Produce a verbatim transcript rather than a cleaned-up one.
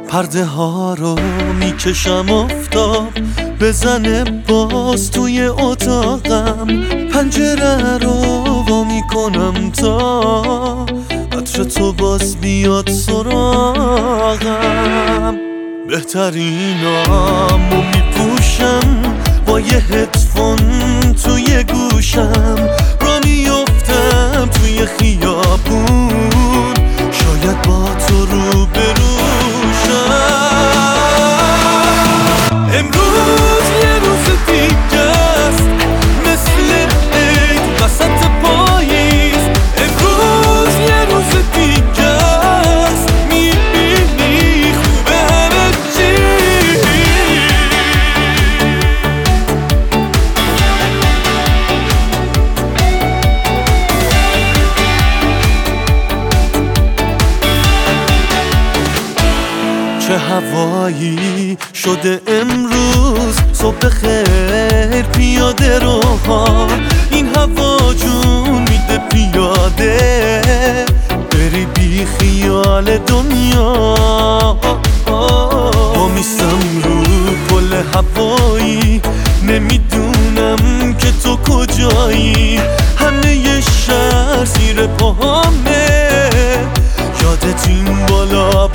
پرده ها رو میکشم آفتاب بزنه باز توی اتاقم، پنجره رو وا میکنم تا عطر تو باز بیاد سراغم. بهترینامو میپوشم با یه هدفون توی گوشم، را میافتم توی خیابون شاید با تو رو بروشم. امروز یه روز دیگه است مثل عید وسط پاییز، امروز یه روز دیگه است میبینی خوبه همه چی. چه هوایی شده امروز، صبح خیر پیاده رو ها، این هوا جون میده پیاده بری بی خیال دنیا. با میستم رو پل هوایی نمیدونم که تو کجایی، همه یه شهر زیر پاهامه، یادت این بالا